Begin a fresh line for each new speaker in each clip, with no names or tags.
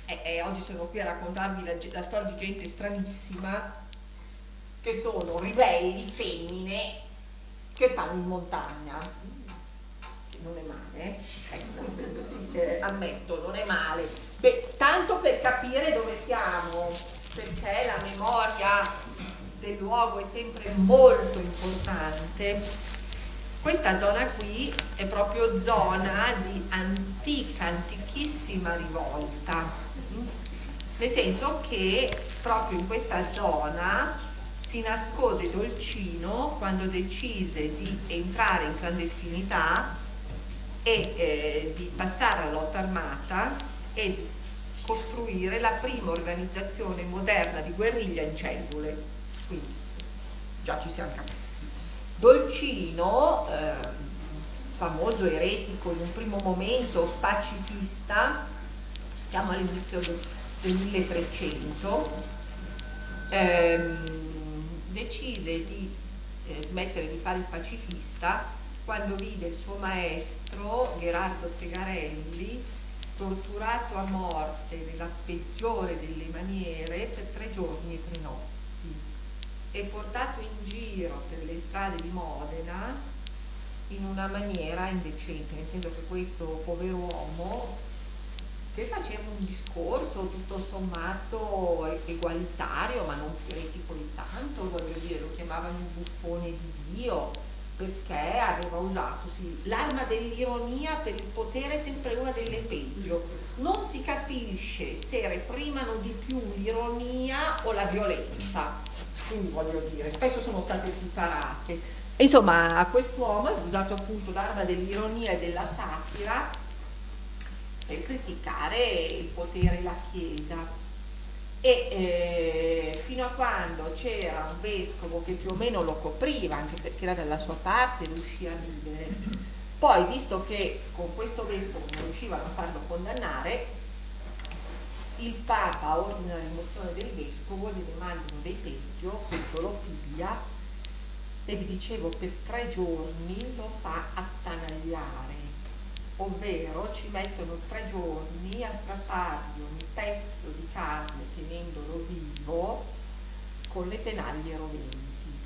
oggi sono qui a raccontarvi la storia di gente stranissima, che sono ribelli femmine che stanno in montagna, che non è male, ecco, sì, ammetto, non è male. Beh, tanto per capire dove siamo, perché la memoria del luogo è sempre molto importante. Questa zona qui è proprio zona di antichissima rivolta, nel senso che proprio in questa zona si nascose Dolcino quando decise di entrare in clandestinità e di passare alla lotta armata e costruire la prima organizzazione moderna di guerriglia in cellule. Quindi già ci siamo capiti. Dolcino, famoso eretico in un primo momento pacifista, siamo all'inizio del 1300, decise di smettere di fare il pacifista quando vide il suo maestro Gherardo Segarelli torturato a morte nella peggiore delle maniere per 3 giorni e 3 notti e portato in giro per le strade di Modena in una maniera indecente, nel senso che questo povero uomo, che faceva un discorso tutto sommato egualitario, ma non eretico di tanto, voglio dire, lo chiamavano il buffone di Dio, perché aveva usato l'arma dell'ironia per il potere, sempre una delle peggio. Non si capisce se reprimano di più l'ironia o la violenza. Quindi voglio dire, spesso sono state equiparate. Insomma, a quest'uomo è usato appunto l'arma dell'ironia e della satira per criticare il potere e la Chiesa. E fino a quando c'era un vescovo che più o meno lo copriva, anche perché era dalla sua parte, riuscì a vivere. Poi, visto che con questo vescovo non riuscivano a farlo condannare, il Papa ordina la rimozione del vescovo, gliene mandano dei peggio, questo lo piglia e vi dicevo per 3 giorni lo fa attanagliare, ovvero ci mettono 3 giorni a strappargli un pezzo di carne tenendolo vivo con le tenaglie roventi.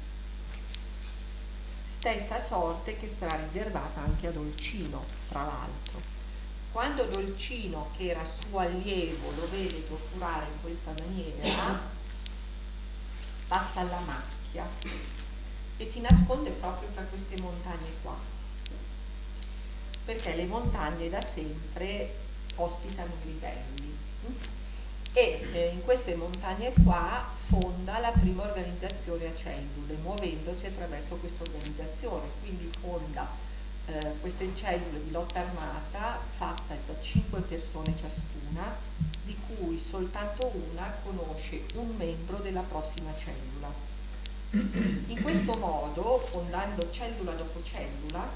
Stessa sorte che sarà riservata anche a Dolcino, fra l'altro. Quando Dolcino, che era suo allievo, lo vede torturare in questa maniera, passa alla macchia e si nasconde proprio fra queste montagne qua, perché le montagne da sempre ospitano i ribelli e in queste montagne qua fonda la prima organizzazione a cellule, muovendosi attraverso questa organizzazione, quindi fonda queste cellule di lotta armata fatta da 5 persone ciascuna, di cui soltanto una conosce un membro della prossima cellula. In questo modo, fondando cellula dopo cellula,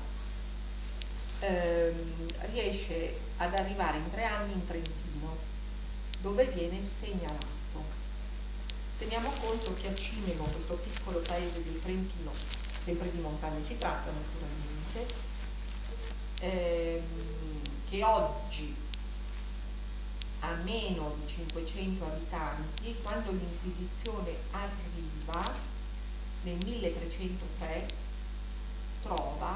riesce ad arrivare in 3 anni in Trentino, dove viene segnalato. Teniamo conto che a Cimego, questo piccolo paese del Trentino, sempre di montagne si tratta naturalmente, che oggi ha meno di 500 abitanti, quando l'Inquisizione arriva nel 1303 trova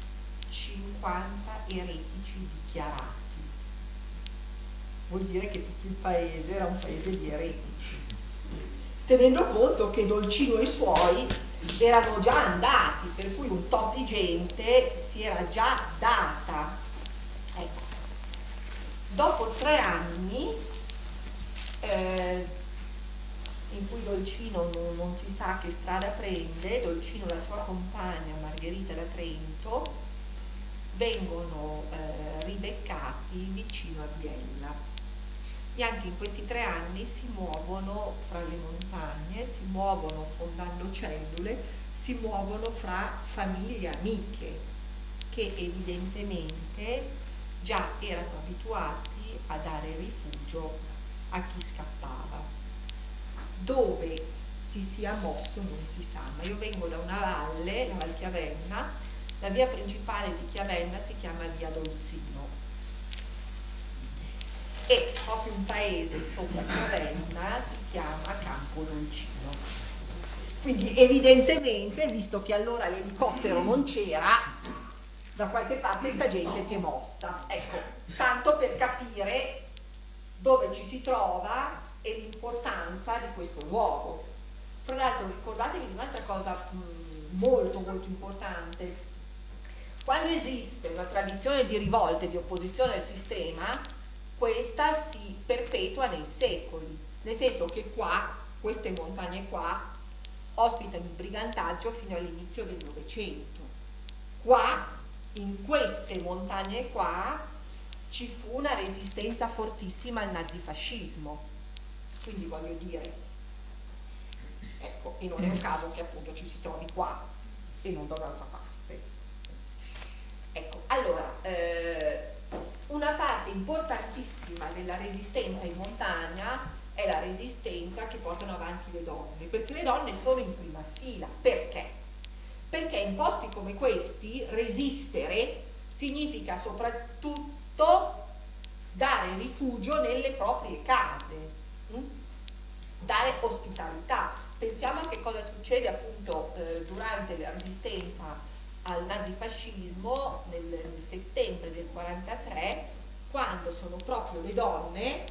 50 eretici dichiarati. Vuol dire che tutto il paese era un paese di eretici, tenendo conto che Dolcino e i suoi erano già andati, per cui un tot di gente si era già data. Ecco. Dopo 3 anni in cui Dolcino non si sa che strada prende, Dolcino e la sua compagna Margherita da Trento vengono ribeccati vicino a Biella. E anche in questi 3 anni si muovono fra le montagne, si muovono fondando cellule, si muovono fra famiglie amiche che evidentemente già erano abituati a dare rifugio a chi scappava. Dove si sia mosso non si sa, ma io vengo da una valle, la Val Chiavenna, la via principale di Chiavenna si chiama via Dolzino. e proprio un paese sopra Ravenna si chiama Campodolcino. Quindi evidentemente, visto che allora l'elicottero non c'era, da qualche parte sta gente si è mossa. Ecco, tanto per capire dove ci si trova e l'importanza di questo luogo. Tra l'altro ricordatevi di un'altra cosa molto molto importante. Quando esiste una tradizione di rivolte, di opposizione al sistema, questa si perpetua nei secoli, nel senso che qua, queste montagne qua, ospitano il brigantaggio fino all'inizio del Novecento. Qua, in queste montagne qua, ci fu una resistenza fortissima al nazifascismo. Quindi voglio dire, ecco, e non è un caso che appunto ci si trovi qua e non da un'altra parte. Ecco, allora, una parte importantissima della resistenza in montagna è la resistenza che portano avanti le donne, perché le donne sono in prima fila. Perché? Perché in posti come questi resistere significa soprattutto dare rifugio nelle proprie case, dare ospitalità. Pensiamo a che cosa succede appunto durante la resistenza al nazifascismo nel settembre del 43, quando sono proprio le donne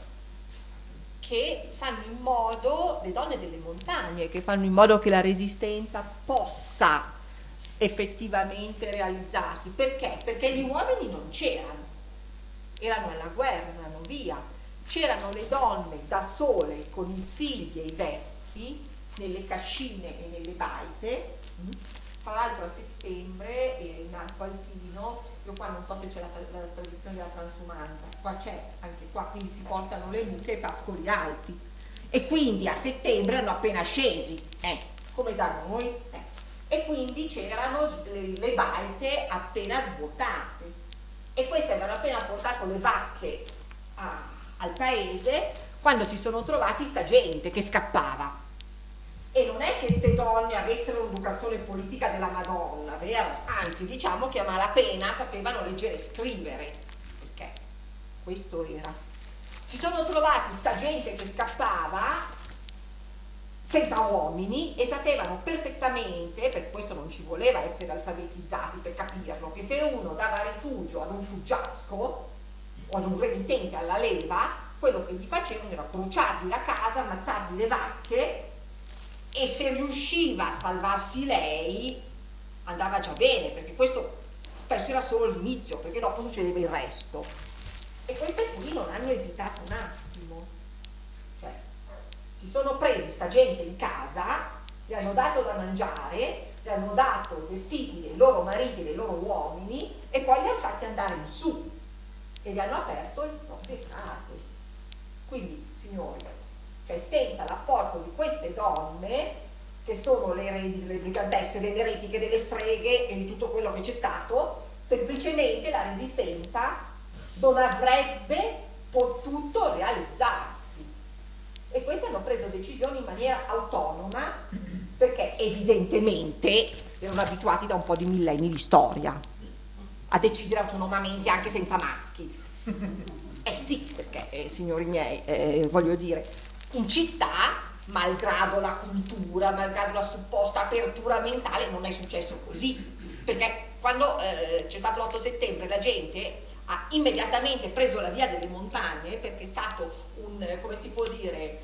che fanno in modo, le donne delle montagne, che fanno in modo che la resistenza possa effettivamente realizzarsi. Perché? Perché gli uomini non c'erano, erano alla guerra, erano via. C'erano le donne da sole con i figli e i vecchi nelle cascine e nelle baite. Fra l'altro a settembre in Alto Alpino, io qua non so se c'è la tradizione della transumanza, qua c'è, anche qua, quindi si portano le mucche ai pascoli alti e quindi a settembre erano appena scesi, come da noi, e quindi c'erano le baite appena svuotate e queste avevano appena portato le vacche al paese quando si sono trovati sta gente che scappava. E non è che queste donne avessero un'educazione politica della Madonna, vero? Anzi, diciamo che a malapena sapevano leggere e scrivere, perché questo era. Si sono trovati sta gente che scappava senza uomini e sapevano perfettamente, per questo non ci voleva essere alfabetizzati per capirlo, che se uno dava rifugio ad un fuggiasco o ad un renitente alla leva, quello che gli facevano era bruciargli la casa, ammazzargli le vacche, e se riusciva a salvarsi lei andava già bene, perché questo spesso era solo l'inizio, perché dopo succedeva il resto. E queste qui non hanno esitato un attimo, cioè si sono presi sta gente in casa, gli hanno dato da mangiare, gli hanno dato i vestiti dei loro mariti e dei loro uomini e poi li hanno fatti andare in su e gli hanno aperto le proprie case. Quindi, signori, cioè senza l'apporto di queste donne, che sono le eredi delle brigantesse, delle eretiche, delle streghe e di tutto quello che c'è stato, semplicemente la resistenza non avrebbe potuto realizzarsi. E queste hanno preso decisioni in maniera autonoma, perché evidentemente erano abituati da un po' di millenni di storia a decidere autonomamente anche senza maschi. Sì, perché signori miei, voglio dire, in città, malgrado la cultura, malgrado la supposta apertura mentale, non è successo così, perché quando c'è stato l'8 settembre la gente ha immediatamente preso la via delle montagne, perché è stato come si può dire,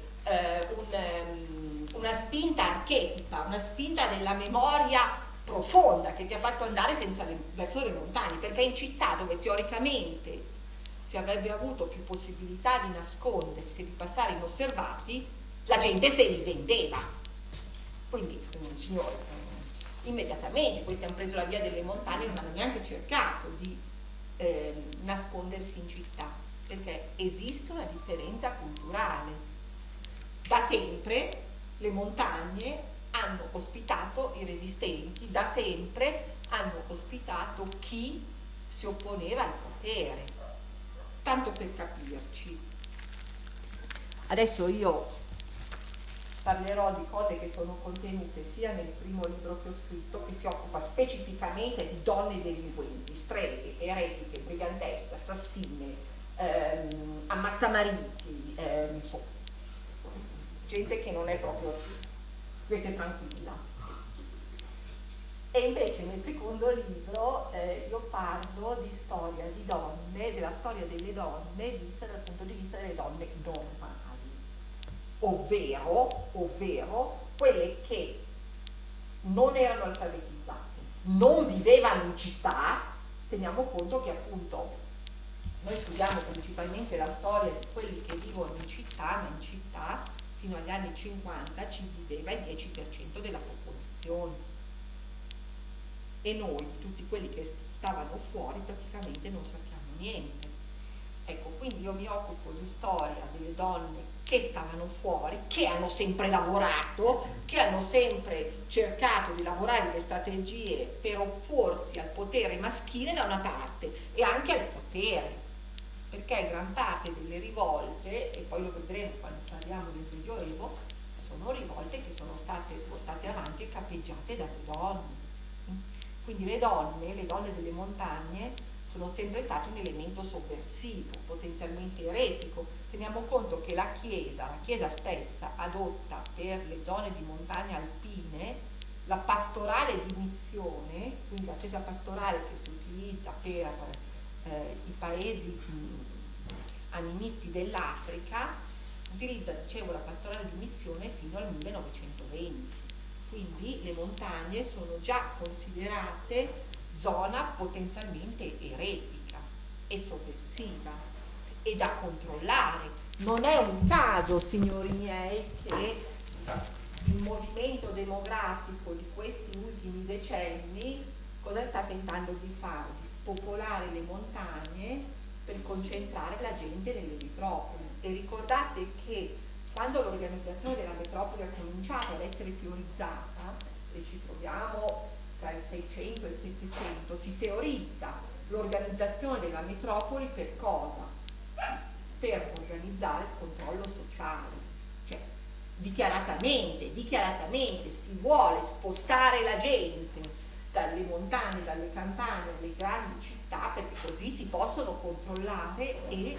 una spinta archetipa, una spinta della memoria profonda che ti ha fatto andare verso le montagne, perché in città dove teoricamente si avrebbe avuto più possibilità di nascondersi e di passare inosservati, la gente se li vendeva. Quindi, signori, immediatamente questi hanno preso la via delle montagne, non hanno neanche cercato di nascondersi in città, perché esiste una differenza culturale. Da sempre le montagne hanno ospitato i resistenti, da sempre hanno ospitato chi si opponeva al potere. Tanto per capirci, adesso io parlerò di cose che sono contenute sia nel primo libro che ho scritto, che si occupa specificamente di donne delinquenti, streghe, eretiche, brigantesse, assassine, ammazzamariti, insomma, gente che non è proprio, vedete, tranquilla. E invece nel secondo libro io parlo di storia di donne, della storia delle donne vista dal punto di vista delle donne normali, ovvero quelle che non erano alfabetizzate, non vivevano in città. Teniamo conto che appunto noi studiamo principalmente la storia di quelli che vivono in città, ma in città fino agli anni 50 ci viveva il 10% della popolazione. E noi, di tutti quelli che stavano fuori, praticamente non sappiamo niente. Ecco, quindi io mi occupo di storia delle donne che stavano fuori, che hanno sempre lavorato, che hanno sempre cercato di lavorare delle strategie per opporsi al potere maschile da una parte e anche al potere, perché gran parte delle rivolte, e poi lo vedremo quando parliamo del Medioevo, sono rivolte che sono state portate avanti e capeggiate dalle donne. Quindi le donne delle montagne sono sempre state un elemento sovversivo, potenzialmente eretico. Teniamo conto che la Chiesa stessa adotta per le zone di montagna alpine la pastorale di missione, quindi la stessa pastorale che si utilizza per i paesi animisti dell'Africa, utilizza, dicevo, la pastorale di missione fino al 1920. Quindi le montagne sono già considerate zona potenzialmente eretica e sovversiva e da controllare. Non è un caso, signori miei, che il movimento demografico di questi ultimi decenni cosa sta tentando di fare? Di spopolare le montagne per concentrare la gente nelle metropoli. E ricordate che quando l'organizzazione della metropoli ha cominciato ad essere teorizzata, e ci troviamo tra il 600 e il 700, si teorizza l'organizzazione della metropoli per cosa? Per organizzare il controllo sociale. Cioè, dichiaratamente si vuole spostare la gente dalle montagne, dalle campagne alle grandi città, perché così si possono controllare e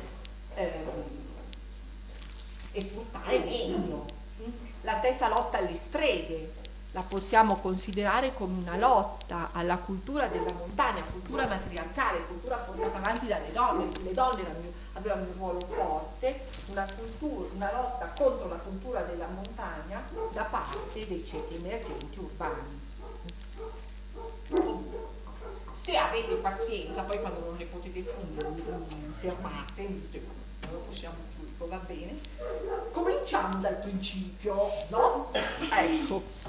sfruttare meglio. La stessa lotta alle streghe la possiamo considerare come una lotta alla cultura della montagna, cultura matriarcale, cultura portata avanti dalle donne. Le donne avevano un ruolo forte, una lotta contro la cultura della montagna da parte dei ceti emergenti urbani. Se avete pazienza, poi quando non ne potete più mi fermate, mi dite non lo possiamo più, dico va bene, cominciamo dal principio, no? Ecco,